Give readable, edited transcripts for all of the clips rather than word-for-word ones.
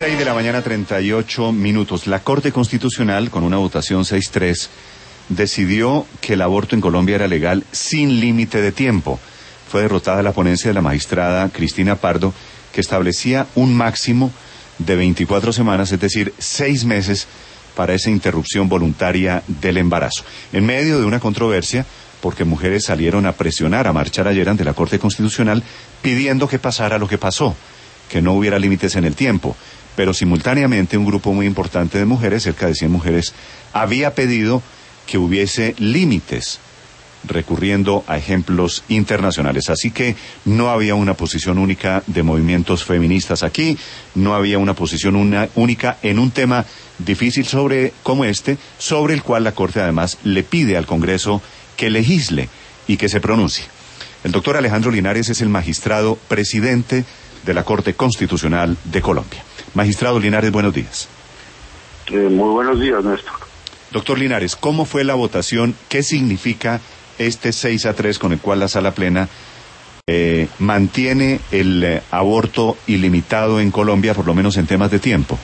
6 de la mañana, 38 minutos. La Corte Constitucional, con una votación 6-3, decidió que el aborto en Colombia era legal sin límite de tiempo. Fue derrotada la ponencia de la magistrada Cristina Pardo, que establecía un máximo de 24 semanas, es decir, 6 meses, para esa interrupción voluntaria del embarazo. En medio de una controversia, porque mujeres salieron a presionar, a marchar ayer ante la Corte Constitucional, pidiendo que pasara lo que pasó, que no hubiera límites en el tiempo. Pero simultáneamente un grupo muy importante de mujeres, cerca de 100 mujeres, había pedido que hubiese límites, recurriendo a ejemplos internacionales. Así que no había una posición única de movimientos feministas aquí, no había una posición única en un tema difícil como este, sobre el cual la Corte además le pide al Congreso que legisle y que se pronuncie. El doctor Alejandro Linares es el magistrado presidente de la Corte Constitucional de Colombia. Magistrado Linares, buenos días. Muy buenos días, Néstor. Doctor Linares, ¿cómo fue la votación? ¿Qué significa este 6-3 con el cual la Sala Plena mantiene el aborto ilimitado en Colombia, por lo menos en temas de tiempo?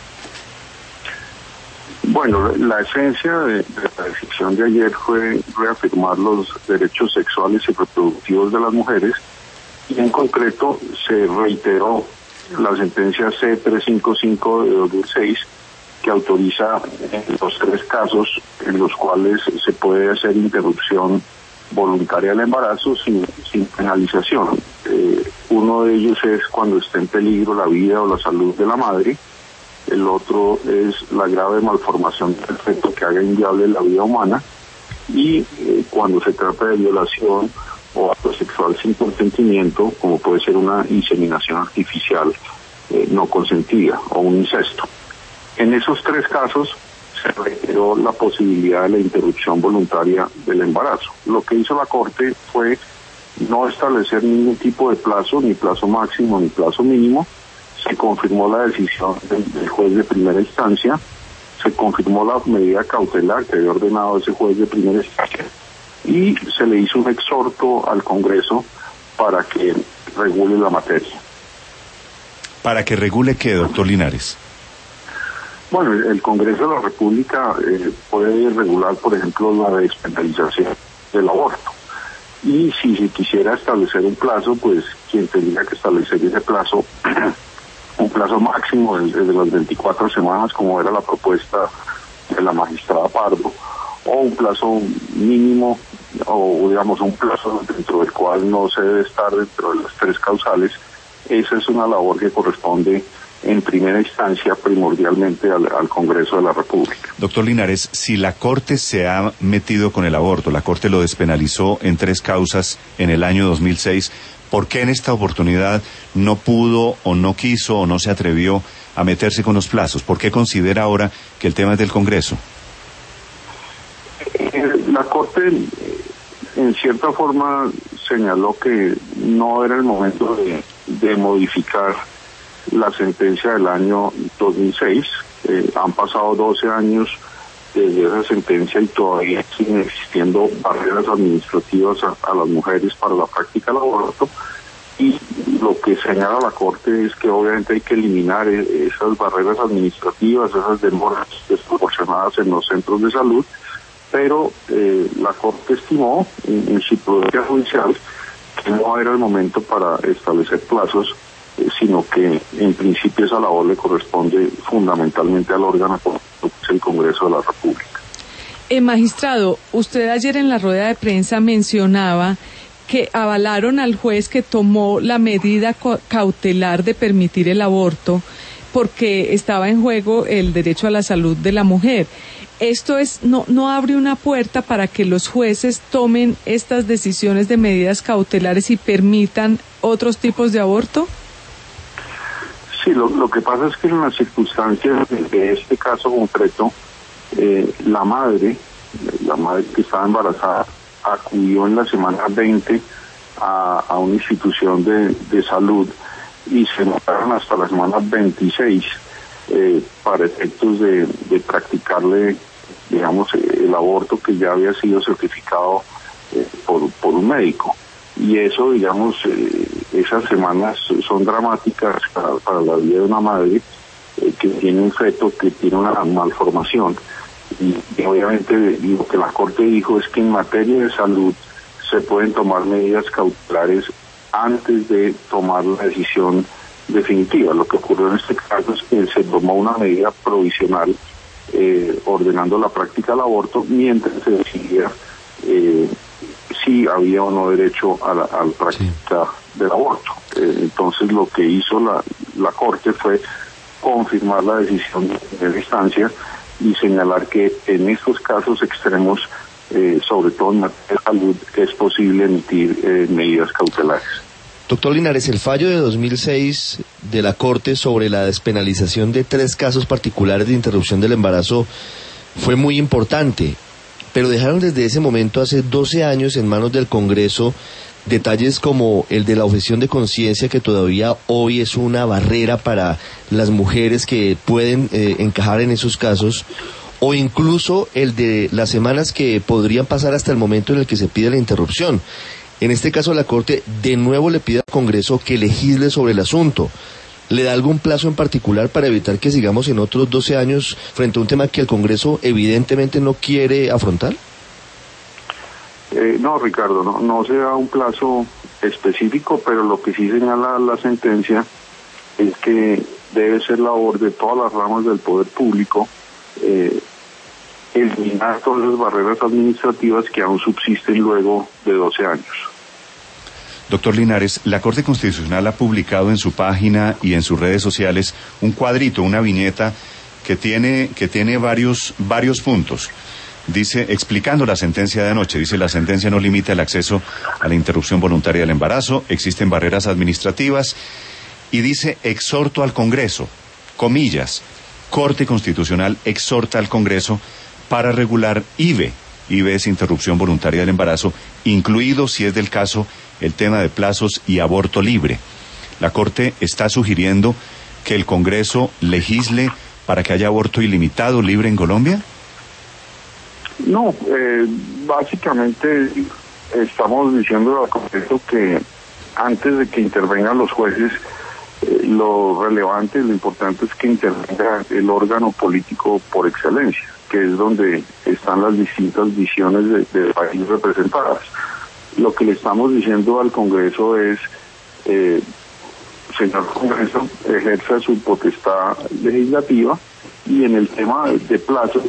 Bueno, la esencia de la decisión de ayer fue reafirmar los derechos sexuales y reproductivos de las mujeres, y en concreto se reiteró la sentencia C355 de 2006, que autoriza los 3 casos en los cuales se puede hacer interrupción voluntaria del embarazo sin penalización. Uno de ellos es cuando esté en peligro la vida o la salud de la madre. El otro es la grave malformación del feto que haga inviable la vida humana. Y cuando se trata de violación o acto sexual sin consentimiento, como puede ser una inseminación artificial no consentida o un incesto. En esos 3 casos se reiteró la posibilidad de la interrupción voluntaria del embarazo. Lo que hizo la Corte fue no establecer ningún tipo de plazo, ni plazo máximo ni plazo mínimo. Se confirmó la decisión del juez de primera instancia, se confirmó la medida cautelar que había ordenado ese juez de primera instancia, y se le hizo un exhorto al Congreso para que regule la materia. ¿Para que regule qué, doctor Linares? Bueno, el Congreso de la República puede regular, por ejemplo, la despenalización del aborto. Y si se quisiera establecer un plazo, pues quien tendría que establecer ese plazo, un plazo máximo de las 24 semanas, como era la propuesta de la magistrada Pardo, o un plazo mínimo, o digamos un plazo dentro del cual no se debe estar dentro de las 3 causales. Esa es una labor que corresponde en primera instancia primordialmente al Congreso de la República. Doctor Linares, si la Corte se ha metido con el aborto, la Corte lo despenalizó en 3 causas en el año 2006, ¿por qué en esta oportunidad no pudo o no quiso o no se atrevió a meterse con los plazos? ¿Por qué considera ahora que el tema es del Congreso? La Corte en cierta forma señaló que no era el momento de modificar la sentencia del año 2006. Han pasado 12 años desde esa sentencia y todavía siguen existiendo barreras administrativas a las mujeres para la práctica del aborto, y lo que señala la Corte es que obviamente hay que eliminar esas barreras administrativas, esas demoras desproporcionadas en los centros de salud, pero la Corte estimó en su prudencia judicial que no era el momento para establecer plazos, sino que en principio esa labor le corresponde fundamentalmente al órgano que es el Congreso de la República. Magistrado, usted ayer en la rueda de prensa mencionaba que avalaron al juez que tomó la medida cautelar de permitir el aborto porque estaba en juego el derecho a la salud de la mujer. ¿Esto no abre una puerta para que los jueces tomen estas decisiones de medidas cautelares y permitan otros tipos de aborto? Sí, lo que pasa es que en las circunstancias de este caso concreto, la madre que estaba embarazada acudió en la semana 20 a una institución de salud y se notaron hasta la semana 26 para efectos de practicarle, digamos, el aborto que ya había sido certificado por un médico. Y eso, digamos, esas semanas son dramáticas para la vida de una madre, que tiene un feto que tiene una malformación. Y obviamente lo que la Corte dijo es que en materia de salud se pueden tomar medidas cautelares antes de tomar la decisión definitiva. Lo que ocurrió en este caso es que se tomó una medida provisional ordenando la práctica del aborto mientras se decidía si había o no derecho a la práctica del aborto. Entonces lo que hizo la Corte fue confirmar la decisión de primera instancia y señalar que en estos casos extremos, sobre todo en materia de salud, es posible emitir medidas cautelares. Doctor Linares, el fallo de 2006 de la Corte sobre la despenalización de 3 casos particulares de interrupción del embarazo fue muy importante, pero dejaron desde ese momento, hace 12 años, en manos del Congreso, detalles como el de la objeción de conciencia, que todavía hoy es una barrera para las mujeres que pueden encajar en esos casos, o incluso el de las semanas que podrían pasar hasta el momento en el que se pide la interrupción. En este caso, la Corte de nuevo le pide al Congreso que legisle sobre el asunto. ¿Le da algún plazo en particular para evitar que sigamos en otros 12 años frente a un tema que el Congreso evidentemente no quiere afrontar? No, Ricardo, no se da un plazo específico, pero lo que sí señala la sentencia es que debe ser labor de todas las ramas del poder público eliminar todas las barreras administrativas que aún subsisten luego de 12 años. Doctor Linares, la Corte Constitucional ha publicado en su página y en sus redes sociales un cuadrito, una viñeta que tiene varios puntos. Dice, explicando la sentencia de anoche, dice: la sentencia no limita el acceso a la interrupción voluntaria del embarazo, existen barreras administrativas, y dice, exhorto al Congreso, comillas, Corte Constitucional exhorta al Congreso para regular IVE es interrupción voluntaria del embarazo, incluido, si es del caso, el tema de plazos y aborto libre. La Corte está sugiriendo que el Congreso legisle para que haya aborto ilimitado libre en Colombia. No, básicamente estamos diciendo al Congreso que antes de que intervengan los jueces, lo relevante, lo importante es que intervenga el órgano político por excelencia, que es donde están las distintas visiones del país representadas. Lo que le estamos diciendo al Congreso es, señor Congreso, ejerza su potestad legislativa, y en el tema de plazos,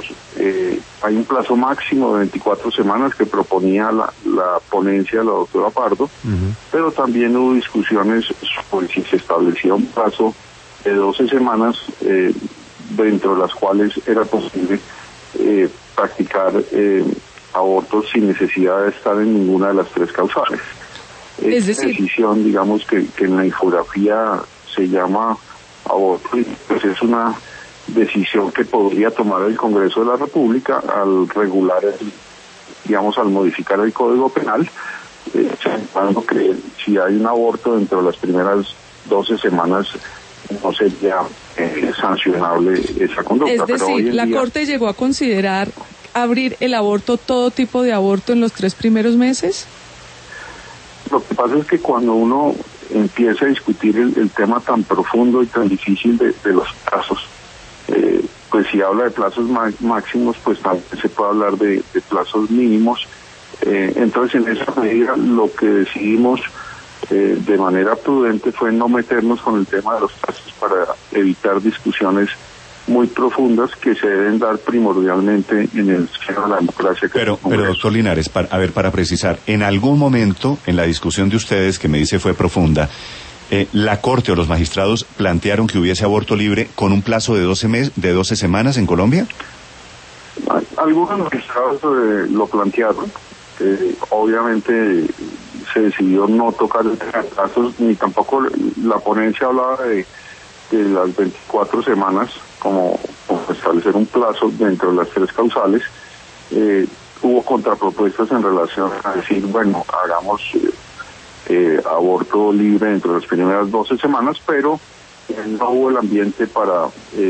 hay un plazo máximo de 24 semanas que proponía la ponencia de la doctora Pardo, pero también hubo discusiones sobre si se establecía un plazo de 12 semanas, dentro de las cuales era posible practicar abortos sin necesidad de estar en ninguna de las 3 causales. Es decir, decisión, digamos, que en la infografía se llama aborto, y pues es una decisión que podría tomar el Congreso de la República al regular, al modificar el Código Penal, señalando que si hay un aborto dentro de las primeras 12 semanas no sería sancionable esa conducta. Es decir, la Corte llegó a considerar abrir el aborto, todo tipo de aborto, en los 3 primeros meses. Lo que pasa es que cuando uno empieza a discutir el tema tan profundo y tan difícil de los plazos, pues si habla de plazos máximos, pues también se puede hablar de plazos mínimos. Entonces, en esa medida, lo que decidimos de manera prudente fue no meternos con el tema de los plazos para evitar discusiones muy profundas que se deben dar primordialmente en el seno de la democracia. Pero doctor Linares, para precisar, en algún momento en la discusión de ustedes, que me dice fue profunda, la Corte o los magistrados plantearon que hubiese aborto libre con un plazo de 12 semanas en Colombia. Algunos magistrados lo plantearon. Obviamente se decidió no tocar el tema de plazos, ni tampoco la ponencia hablaba de las 24 semanas como establecer un plazo dentro de las 3 causales. Hubo contrapropuestas en relación a decir, bueno, hagamos aborto libre dentro de las primeras 12 semanas, pero no hubo el ambiente para,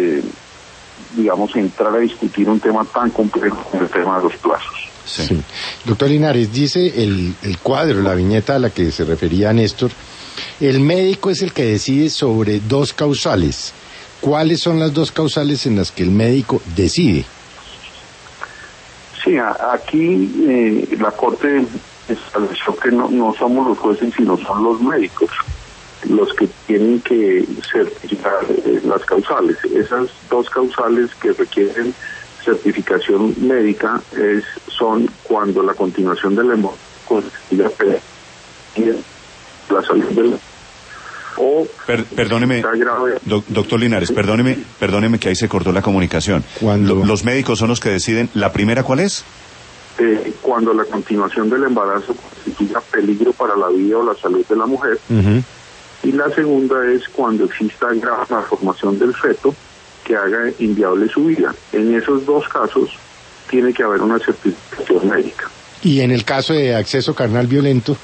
entrar a discutir un tema tan complejo como el tema de los plazos. Sí. Doctor Linares, dice el cuadro, la viñeta a la que se refería Néstor, el médico es el que decide sobre 2 causales, ¿cuáles son las dos causales en las que el médico decide? Sí, aquí la Corte estableció que no somos los jueces, sino son los médicos los que tienen que certificar las causales. Esas dos causales que requieren certificación médica son cuando la continuación del embarazo constituye la salud del o perdóneme, doctor Linares, perdóneme que ahí se cortó la comunicación. Los médicos son los que deciden. ¿La primera cuál es? Cuando la continuación del embarazo constituye peligro para la vida o la salud de la mujer. Uh-huh. Y la segunda es cuando exista grave malformación del feto que haga inviable su vida. En esos dos casos tiene que haber una certificación médica. ¿Y en el caso de acceso carnal violento?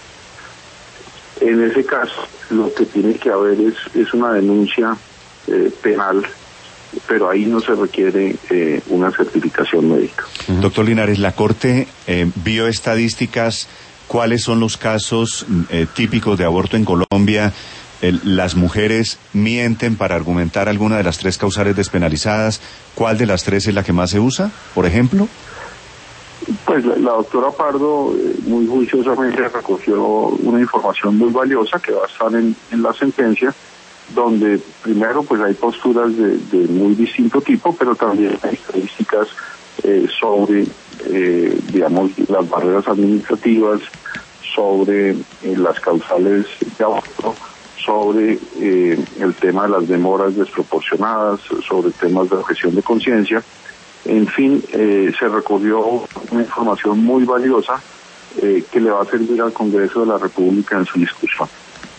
En ese caso, lo que tiene que haber es una denuncia penal, pero ahí no se requiere una certificación médica. Doctor Linares, la Corte vio estadísticas. ¿Cuáles son los casos típicos de aborto en Colombia? ¿Las mujeres mienten para argumentar alguna de las tres causales despenalizadas? ¿Cuál de las tres es la que más se usa, por ejemplo? Pues la doctora Pardo muy juiciosamente recogió una información muy valiosa que va a estar en la sentencia, donde primero pues hay posturas de muy distinto tipo, pero también hay estadísticas sobre, digamos, las barreras administrativas, sobre las causales de aborto, sobre el tema de las demoras desproporcionadas, sobre temas de objeción de conciencia. En fin, se recogió una información muy valiosa que le va a servir al Congreso de la República en su discusión.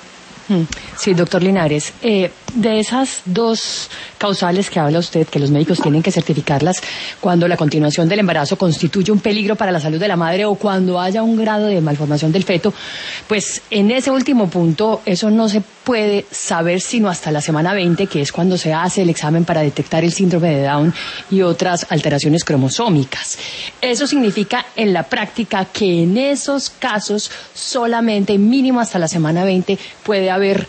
Sí, doctor Linares, de esas dos causales que habla usted, que los médicos tienen que certificarlas cuando la continuación del embarazo constituye un peligro para la salud de la madre o cuando haya un grado de malformación del feto, pues en ese último punto eso no se puede saber sino hasta la semana 20, que es cuando se hace el examen para detectar el síndrome de Down y otras alteraciones cromosómicas. Eso significa en la práctica que en esos casos solamente mínimo hasta la semana 20 puede haber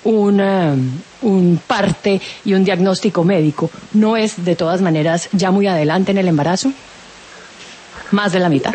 un parte y un diagnóstico médico. ¿No es de todas maneras ya muy adelante en el embarazo? ¿Más de la mitad?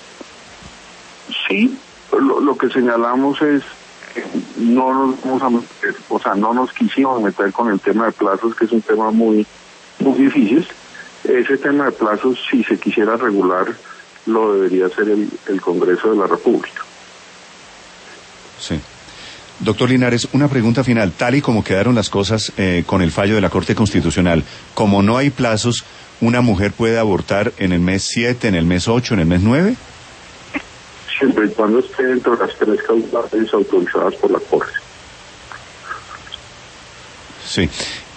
Sí, lo que señalamos es que no nos vamos a meter, no nos quisimos meter con el tema de plazos, que es un tema muy, muy difícil. Ese tema de plazos, si se quisiera regular, lo debería hacer el Congreso de la República. Sí. Doctor Linares, una pregunta final. Tal y como quedaron las cosas con el fallo de la Corte Constitucional, como no hay plazos, ¿una mujer puede abortar en el mes 7, en el mes 8, en el mes 9? Siempre y cuando esté dentro de las tres causales autorizadas por la Corte. Sí.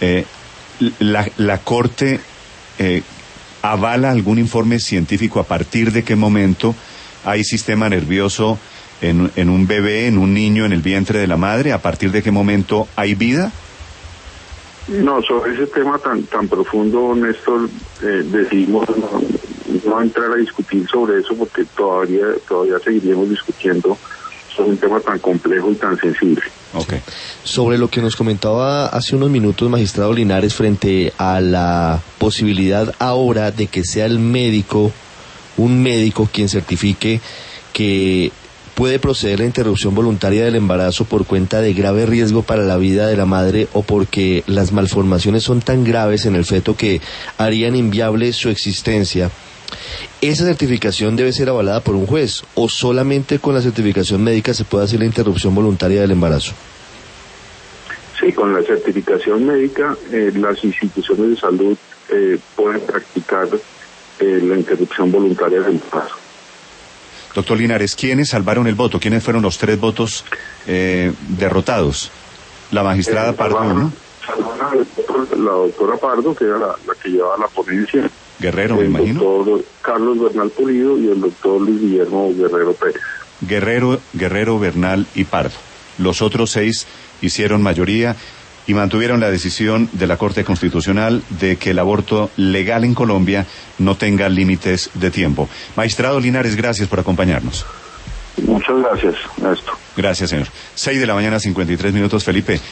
La Corte avala algún informe científico a partir de qué momento hay sistema nervioso en un bebé, en un niño en el vientre de la madre, a partir de qué momento hay vida. No, sobre ese tema tan profundo, Néstor, decidimos no entrar a discutir sobre eso porque todavía seguiríamos discutiendo sobre un tema tan complejo y tan sensible. Okay. Sobre lo que nos comentaba hace unos minutos, magistrado Linares, frente a la posibilidad ahora de que sea un médico quien certifique que puede proceder la interrupción voluntaria del embarazo por cuenta de grave riesgo para la vida de la madre o porque las malformaciones son tan graves en el feto que harían inviable su existencia. ¿Esa certificación debe ser avalada por un juez o solamente con la certificación médica se puede hacer la interrupción voluntaria del embarazo? Sí, con la certificación médica las instituciones de salud pueden practicar la interrupción voluntaria del embarazo. Doctor Linares, ¿quiénes salvaron el voto? ¿Quiénes fueron los tres votos derrotados? La magistrada Pardo, ¿no? La doctora Pardo, que era la que llevaba la ponencia. Guerrero, me imagino. El doctor Carlos Bernal Pulido y el doctor Luis Guillermo Guerrero Pérez. Guerrero, Bernal y Pardo. Los otros 6 hicieron mayoría y mantuvieron la decisión de la Corte Constitucional de que el aborto legal en Colombia no tenga límites de tiempo. Magistrado Linares, gracias por acompañarnos. Muchas gracias, Néstor. Gracias, señor. 6:53 a.m, Felipe.